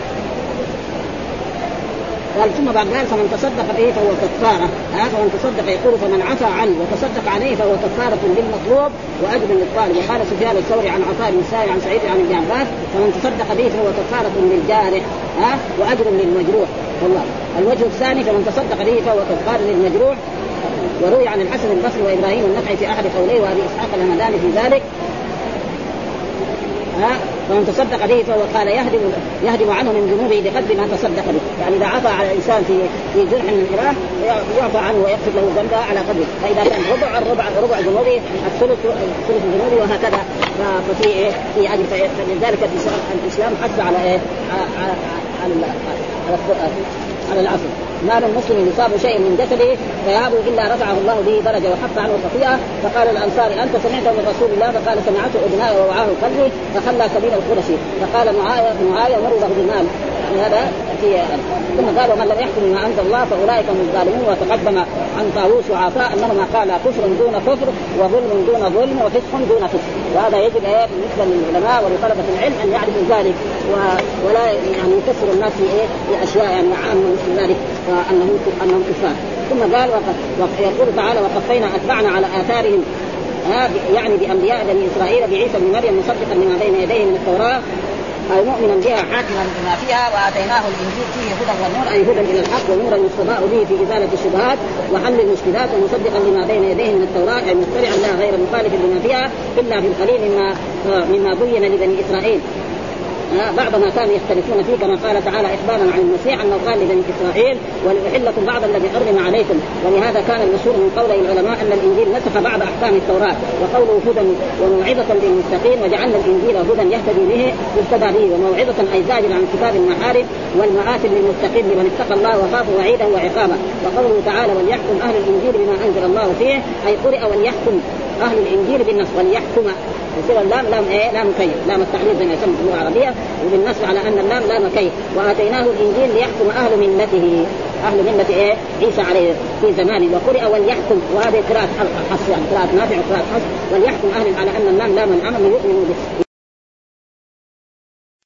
قال ثم بعد ذلك فمن تصدق به فهو كفارة، فمن تصدق يقول فمن عفى عنه وتصدق عليه فهو كفارة للمطلوب وأجر للطالب. وقال سفيان الثوري عن عطاء بن سائب عن سعيد عن ابن عباس فمن تصدق به فهو كفارة للجارح وأجر للمجروح. والله الوجه الثاني فمن تصدق به فهو كفارة للمجروح. وروي عن الحسن البصري وإبراهيم النخعي في أحد قوليه وأبي إسحاق الهمداني في ذلك فمن تصدق به فهو قال يهدم عنه من ذنوبه بقدر ما تصدق به، يعني إذا عفى على الإنسان في جرح من الجراح يعفى عنه ويغفر له ذنبه على قدره، فإذا كان ربع ذنوبه الثلث ذنوبه وهكذا ففي في أجر. فلذلك الإسلام حث على العفو. مال المسلم يصاب شيء من جسده فيهابه إلا رفعه الله به درجة وحط عنه الخطيئة. فقال الأنصار أنت سمعت من رسول الله؟ فقال سمعته أذناي ووعاه قلبي فخلى سبيل القرشي. فقال معاوية مرضه بالمال، يعني هذا في. ثم قال ومن لم يحكم ما أنزل الله فأولئك هم الظالمون. وتقدم عن طاووس وعطاء أنهما قال كفر دون كفر وظلم دون ظلم وفسق دون فسق. وهذا يجب بالنسبة للعلماء ولطلبة العلم أن يعرفوا ذلك ولا يعني يكسر الناس في أشياء يعني عامة مثل ذلك أنهم كفار. ثم قال يقول تعالى وقفينا أتبعنا على آثارهم يعني بأنبياء بني إسرائيل بعيسى بن مريم مصدقا لما بين يديه من التوراة أي مؤمنا بها حاكما بما فيها وآتيناه الإنجيل فيه هدى والنور أي هدى إلى الحق ونورا يستضاء به في إزالة الشبهات وحل المشكلات ومصدقا لما بين يديه من التوراة أي متبعا لها غير مخالف لما فيها إلا في القليل مما بين لبني إسرائيل بعض ما كانوا يختلفون فيه كما قال تعالى إخبارا عن المسيح أنه قال لبني إسرائيل ولأحل لكم بعض الذي حرم عليكم. ولهذا كان المشهور من قول العلماء أن الإنجيل نسخ بعض أحكام التوراة وقوله هدى وموعظة للمتقين وجعلنا الإنجيل هدى يهتدي به يهتدى به وموعظة أي زاجر عن ارتكاب المحارم والمآثم للمتقين لمن اتقى الله وخاف وعيده وعقابه. وقوله تعالى وليحكم أهل الإنجيل بما أنزل الله فيه أي قرئ وليحكم أهل الإنجيل بالنص وليحكم يصير اللام لام كيف لام التحريف زي ما يسمى في اللغة العربية وبالنصب على أن اللام لام كيف. وآتيناه الإنجيل ليحكم أهل ملته عيسى عليه في زمانه وقرئ وليحكم وهذه قراءة حفص يعني قراءة نافع وقراءة حفص وليحكم أهل على أن اللام لام الأمر يؤمن به